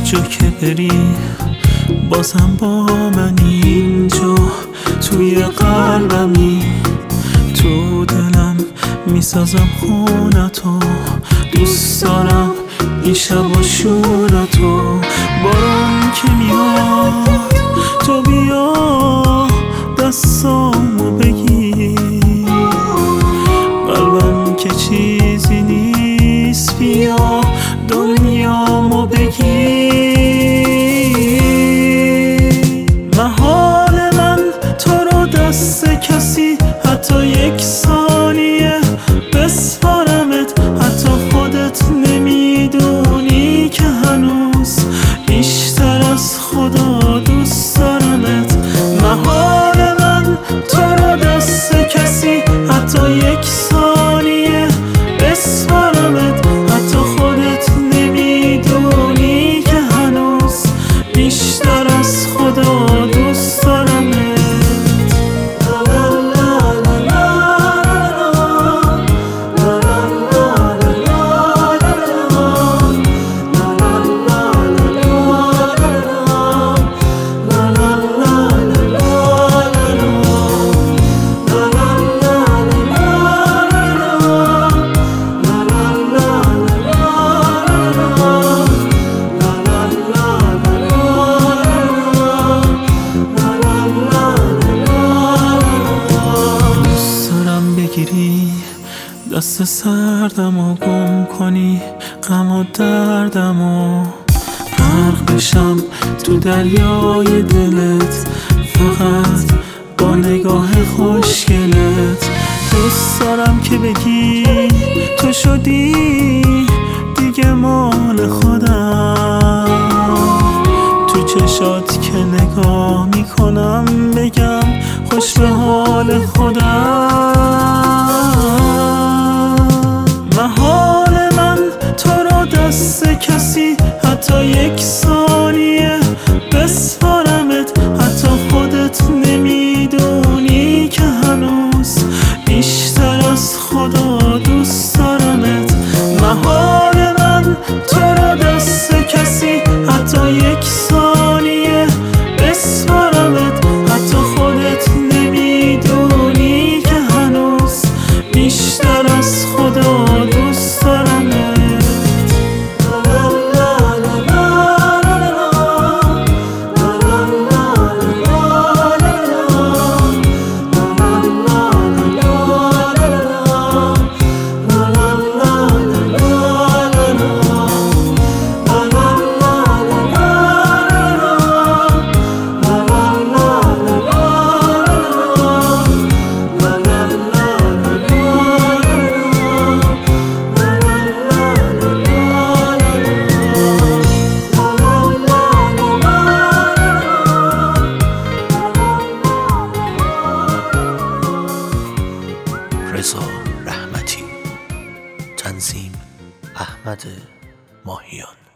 جو که بری بازم با من اینجا توی قلبمی، تو دلم میسازم خونتو، دوست دارم این شب و شورتو. بارون که میاد تو بیا دستامو بگیر، قلبم که چیزی نیست بیا دنیامو بگیر. محال من تو رو دست کسی حتی یک ثانیه بسپارمت، حتی خودت نمیدونی که هنوز بیشتر از خدا دوست دارمت. محال من تو رو دست کسی حتی یک ثانیه بسپارمت، حتی خودت نمیدونی که هنوز بیشتر از خدا دوست دارمت. دست سردم و گم کنی غم و دردم و غرق بشم تو دریای دلت، فقط با نگاه خوشگلت. دوست دارم که بگی تو شدی دیگه مال خودم، تو چشات که نگاه میکنم بگم خوش به حال خودم. محال من تو رو دست کسی حتی یک ثانیه بسپارمت، حتی خودت نمیدونی که هنوز بیشتر از خدا دوست دارمت. محال من تو رو دست کسی حتی یک ثانیه بسپارمت، حتی خودت نمیدونی که هنوز بیشتر از خدا دوست دارمت. رضا رحمتی، تنظیم احمد ماهیان.